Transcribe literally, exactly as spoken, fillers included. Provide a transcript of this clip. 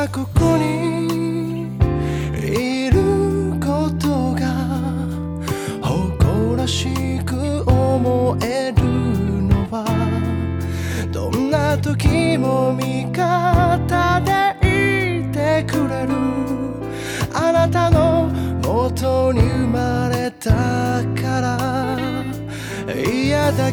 ここにいることが誇らしく思えるのは、どんな時も味方でいてくれるあなたの元に生まれたから。嫌だ